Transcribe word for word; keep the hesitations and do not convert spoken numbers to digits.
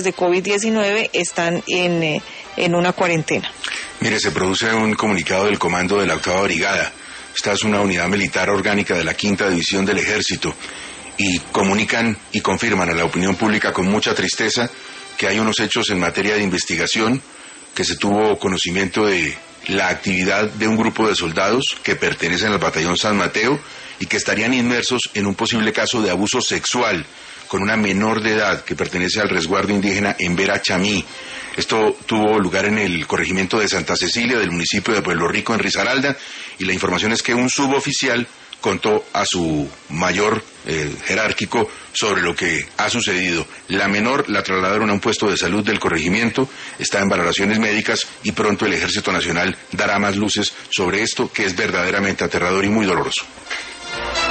de COVID diecinueve están en, eh, en una cuarentena. Mire, se produce un comunicado del Comando de la Octava Brigada. Esta es una unidad militar orgánica de la Quinta División del Ejército, y comunican y confirman a la opinión pública con mucha tristeza que hay unos hechos en materia de investigación, que se tuvo conocimiento de la actividad de un grupo de soldados que pertenecen al Batallón San Mateo y que estarían inmersos en un posible caso de abuso sexual con una menor de edad que pertenece al resguardo indígena en Vera Chamí. Esto tuvo lugar en el corregimiento de Santa Cecilia del municipio de Pueblo Rico, en Risaralda, y la información es que un suboficial contó a su mayor eh, jerárquico sobre lo que ha sucedido. La menor la trasladaron a un puesto de salud del corregimiento, está en valoraciones médicas y pronto el Ejército Nacional dará más luces sobre esto, que es verdaderamente aterrador y muy doloroso.